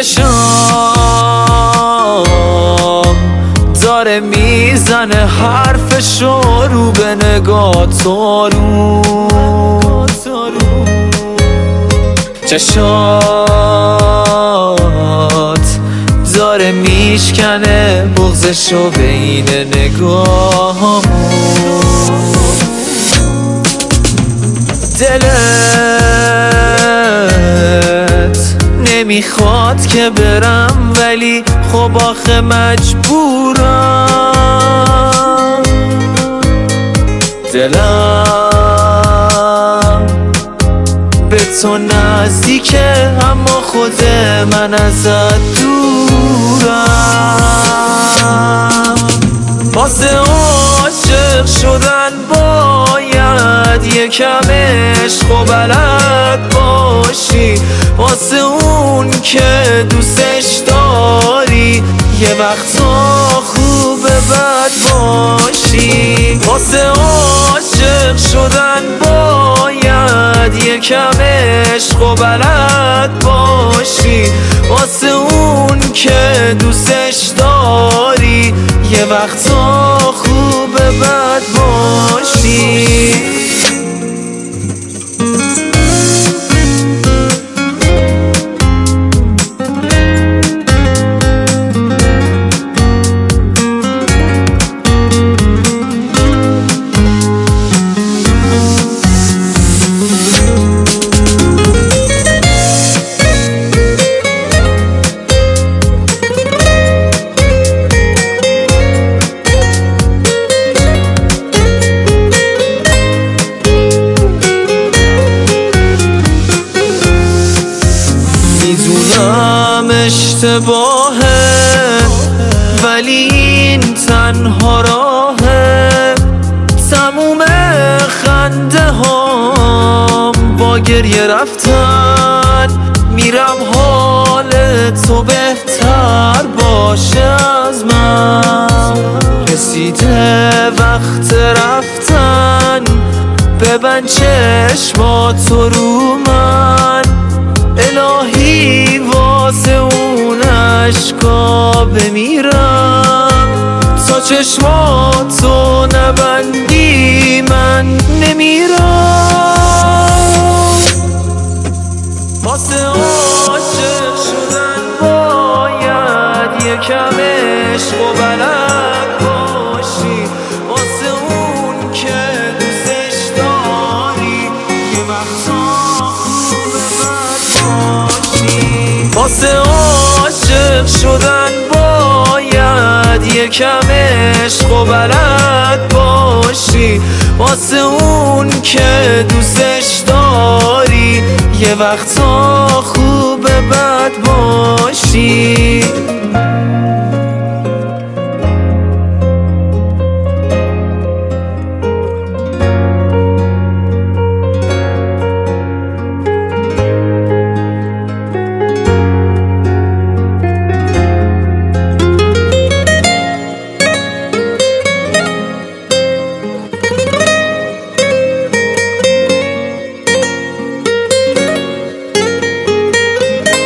چشام داره میزنه حرفشو رو به نگاه تو چشات داره میشکنه بغضشو بین نگاهامون دلت نمیخواد که برم ولی خب آخه مجبورم دلم به تو نزدیکه اما خود من ازت دورم واسه عاشق شدن باید یکم عشق و بلد باشی واسه اون که دوستش داری یه وقتا خوبه بد باشی واسه عاشق شدن باید یکم عشق و بلد باشی واسه اون که دوستش داری یه وقتا خوبه بد باشی میدونم اشتباهه ولی این تنها راهه تموم خنده هام با گریه رفتن میرم حال تو بهتر باشه از من رسیده وقت رفتن ببند چشماتو رو من الهی واسه اون عشقا بمیرم تا چشماتو نبندی من نمیرم واسه عاشق شدن باید یکم عشق و بلد باشی واسه اون که دوستش داری یه وقتا واسه عاشق شدن باید یکم عشق و بلد باشی واسه اون که دوستش داری یه وقتا خوبه بد باشی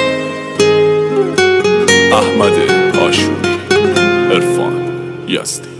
احمد آشوری، عرفان یزدی.